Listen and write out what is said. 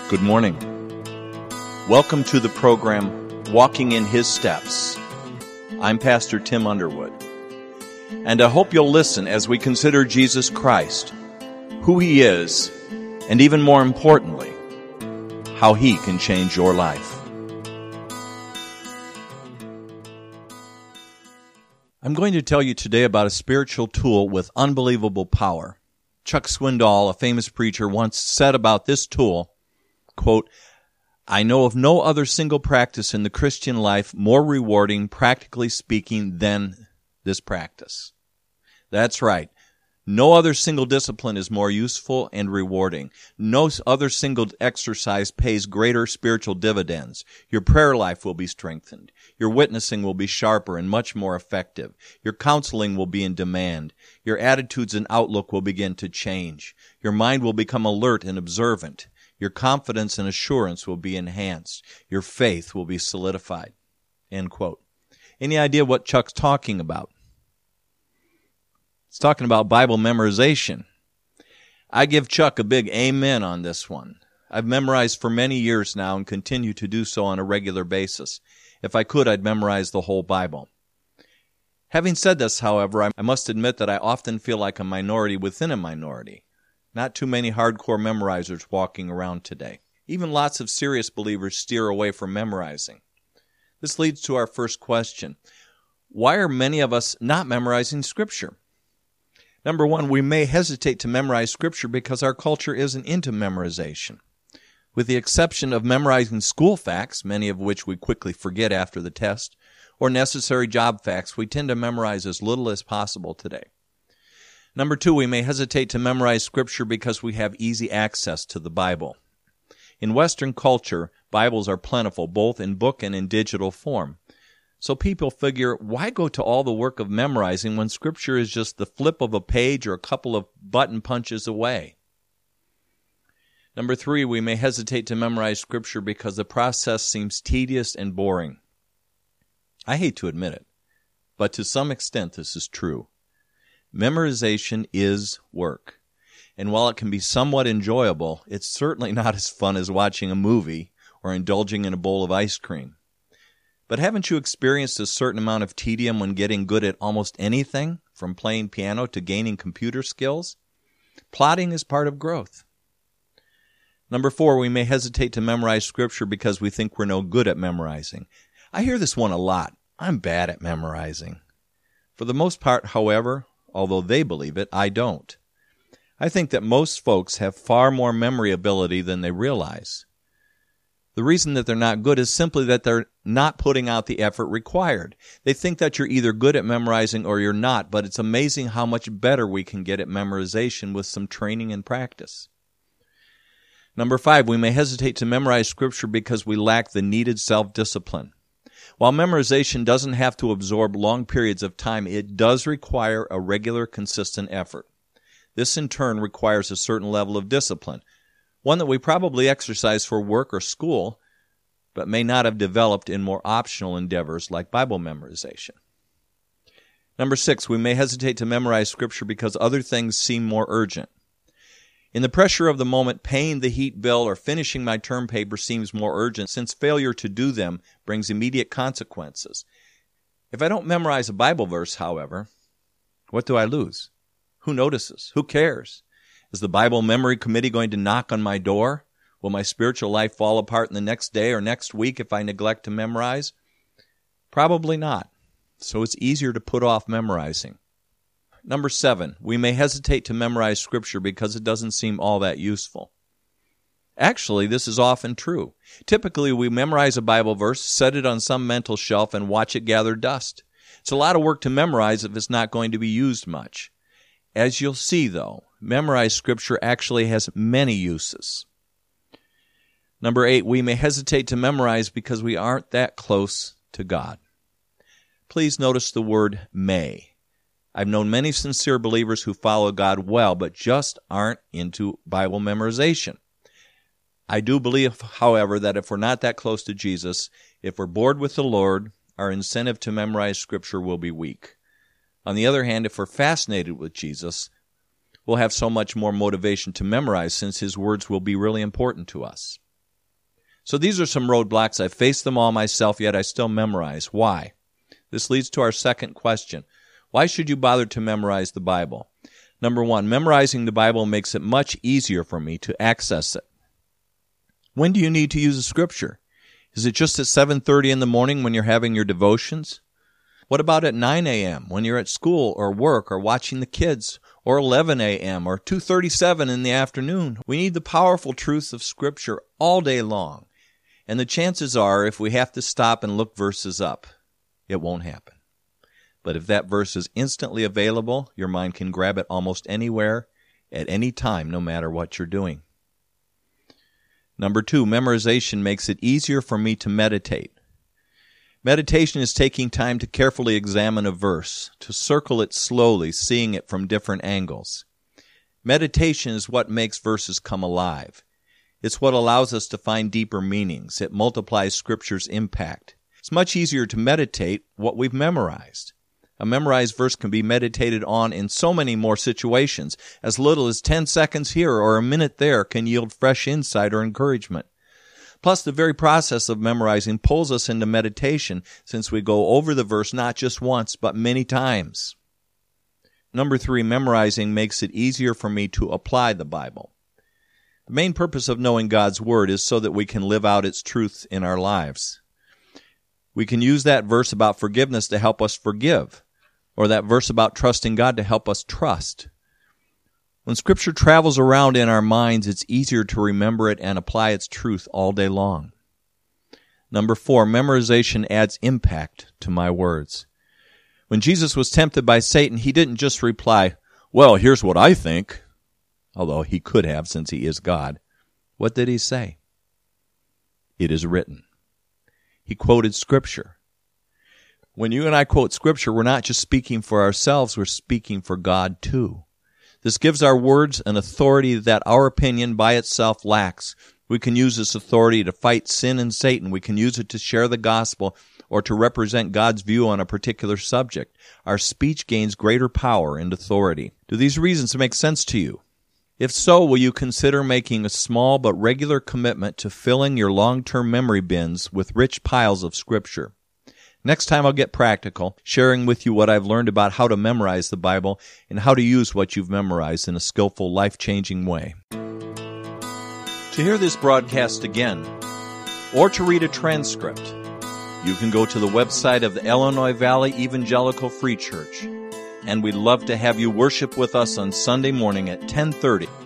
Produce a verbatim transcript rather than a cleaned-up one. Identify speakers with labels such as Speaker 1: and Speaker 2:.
Speaker 1: Good morning. Welcome to the program, Walking in His Steps. I'm Pastor Tim Underwood, and I hope you'll listen as we consider Jesus Christ, who He is, and even more importantly, how He can change your life. I'm going to tell you today about a spiritual tool with unbelievable power. Chuck Swindoll, a famous preacher, once said about this tool, quote, I know of no other single practice in the Christian life more rewarding, practically speaking, than this practice. That's right. No other single discipline is more useful and rewarding. No other single exercise pays greater spiritual dividends. Your prayer life will be strengthened. Your witnessing will be sharper and much more effective. Your counseling will be in demand. Your attitudes and outlook will begin to change. Your mind will become alert and observant. Your confidence and assurance will be enhanced. Your faith will be solidified. End quote. Any idea what Chuck's talking about? He's talking about Bible memorization. I give Chuck a big amen on this one. I've memorized for many years now and continue to do so on a regular basis. If I could, I'd memorize the whole Bible. Having said this, however, I must admit that I often feel like a minority within a minority. Not too many hardcore memorizers walking around today. Even lots of serious believers steer away from memorizing. This leads to our first question. Why are many of us not memorizing Scripture? Number one, we may hesitate to memorize Scripture because our culture isn't into memorization. With the exception of memorizing school facts, many of which we quickly forget after the test, or necessary job facts, we tend to memorize as little as possible today. Number two, we may hesitate to memorize Scripture because we have easy access to the Bible. In Western culture, Bibles are plentiful, both in book and in digital form. So people figure, why go to all the work of memorizing when Scripture is just the flip of a page or a couple of button punches away? Number three, we may hesitate to memorize Scripture because the process seems tedious and boring. I hate to admit it, but to some extent this is true. Memorization is work, and while it can be somewhat enjoyable, it's certainly not as fun as watching a movie or indulging in a bowl of ice cream. But haven't you experienced a certain amount of tedium when getting good at almost anything, from playing piano to gaining computer skills? Plotting is part of growth. Number four, we may hesitate to memorize Scripture because we think we're no good at memorizing. I hear this one a lot. I'm bad at memorizing. For the most part, however, although they believe it, I don't. I think that most folks have far more memory ability than they realize. The reason that they're not good is simply that they're not putting out the effort required. They think that you're either good at memorizing or you're not, but it's amazing how much better we can get at memorization with some training and practice. Number five, we may hesitate to memorize Scripture because we lack the needed self-discipline. While memorization doesn't have to absorb long periods of time, it does require a regular, consistent effort. This, in turn, requires a certain level of discipline, one that we probably exercise for work or school, but may not have developed in more optional endeavors like Bible memorization. Number six, we may hesitate to memorize Scripture because other things seem more urgent. In the pressure of the moment, paying the heat bill or finishing my term paper seems more urgent, since failure to do them brings immediate consequences. If I don't memorize a Bible verse, however, what do I lose? Who notices? Who cares? Is the Bible memory committee going to knock on my door? Will my spiritual life fall apart in the next day or next week if I neglect to memorize? Probably not. So it's easier to put off memorizing. Number seven, we may hesitate to memorize Scripture because it doesn't seem all that useful. Actually, this is often true. Typically, we memorize a Bible verse, set it on some mental shelf, and watch it gather dust. It's a lot of work to memorize if it's not going to be used much. As you'll see, though, memorized Scripture actually has many uses. Number eight, we may hesitate to memorize because we aren't that close to God. Please notice the word may. I've known many sincere believers who follow God well, but just aren't into Bible memorization. I do believe, however, that if we're not that close to Jesus, if we're bored with the Lord, our incentive to memorize Scripture will be weak. On the other hand, if we're fascinated with Jesus, we'll have so much more motivation to memorize since His words will be really important to us. So these are some roadblocks. I've faced them all myself, yet I still memorize. Why? This leads to our second question. Why should you bother to memorize the Bible? Number one, memorizing the Bible makes it much easier for me to access it. When do you need to use a scripture? Is it just at seven thirty in the morning when you're having your devotions? What about at nine a.m. when you're at school or work or watching the kids, or eleven a.m. or two thirty-seven in the afternoon? We need the powerful truths of Scripture all day long. And the chances are, if we have to stop and look verses up, it won't happen. But if that verse is instantly available, your mind can grab it almost anywhere, at any time, no matter what you're doing. Number two, memorization makes it easier for me to meditate. Meditation is taking time to carefully examine a verse, to circle it slowly, seeing it from different angles. Meditation is what makes verses come alive. It's what allows us to find deeper meanings. It multiplies Scripture's impact. It's much easier to meditate what we've memorized. A memorized verse can be meditated on in so many more situations. As little as ten seconds here or a minute there can yield fresh insight or encouragement. Plus, the very process of memorizing pulls us into meditation, since we go over the verse not just once, but many times. Number three, memorizing makes it easier for me to apply the Bible. The main purpose of knowing God's Word is so that we can live out its truths in our lives. We can use that verse about forgiveness to help us forgive, or that verse about trusting God to help us trust. When Scripture travels around in our minds, it's easier to remember it and apply its truth all day long. Number four, memorization adds impact to my words. When Jesus was tempted by Satan, he didn't just reply, "Well, here's what I think," although he could have since he is God. What did he say? It is written. He quoted Scripture. When you and I quote Scripture, we're not just speaking for ourselves, we're speaking for God too. This gives our words an authority that our opinion by itself lacks. We can use this authority to fight sin and Satan. We can use it to share the gospel or to represent God's view on a particular subject. Our speech gains greater power and authority. Do these reasons make sense to you? If so, will you consider making a small but regular commitment to filling your long-term memory bins with rich piles of Scripture? Next time I'll get practical, sharing with you what I've learned about how to memorize the Bible and how to use what you've memorized in a skillful, life-changing way. To hear this broadcast again, or to read a transcript, you can go to the website of the Illinois Valley Evangelical Free Church, and we'd love to have you worship with us on Sunday morning at ten thirty.